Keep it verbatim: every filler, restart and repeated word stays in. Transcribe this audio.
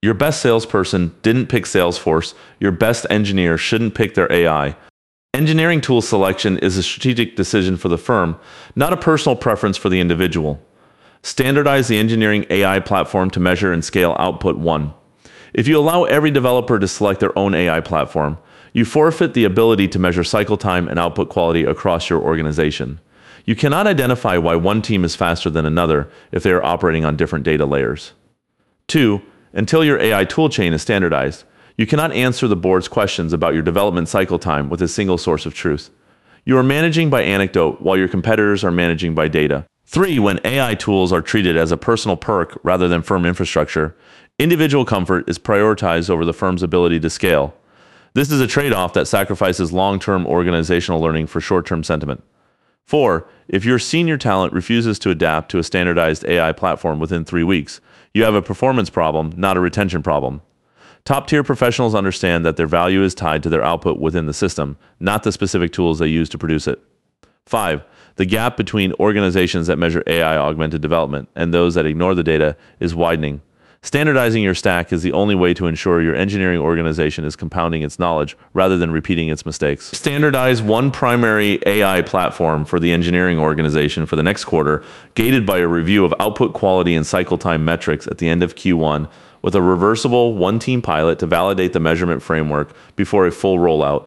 Your best salesperson didn't pick Salesforce. Your best engineer shouldn't pick their A I. Engineering tool selection is a strategic decision for the firm, not a personal preference for the individual. Standardize the engineering A I platform to measure and scale output. One. If you allow every developer to select their own A I platform, you forfeit the ability to measure cycle time and output quality across your organization. You cannot identify why one team is faster than another if they are operating on different data layers. Two. Until your A I toolchain is standardized, you cannot answer the board's questions about your development cycle time with a single source of truth. You are managing by anecdote while your competitors are managing by data. Three. When A I tools are treated as a personal perk rather than firm infrastructure, individual comfort is prioritized over the firm's ability to scale. This is a trade-off that sacrifices long-term organizational learning for short-term sentiment. Four. If your senior talent refuses to adapt to a standardized A I platform within three weeks, you have a performance problem, not a retention problem. Top-tier professionals understand that their value is tied to their output within the system, not the specific tools they use to produce it. Five. The gap between organizations that measure A I-augmented development and those that ignore the data is widening. Standardizing your stack is the only way to ensure your engineering organization is compounding its knowledge rather than repeating its mistakes. Standardize one primary A I platform for the engineering organization for the next quarter, gated by a review of output quality and cycle time metrics at the end of Q one, with a reversible one-team pilot to validate the measurement framework before a full rollout.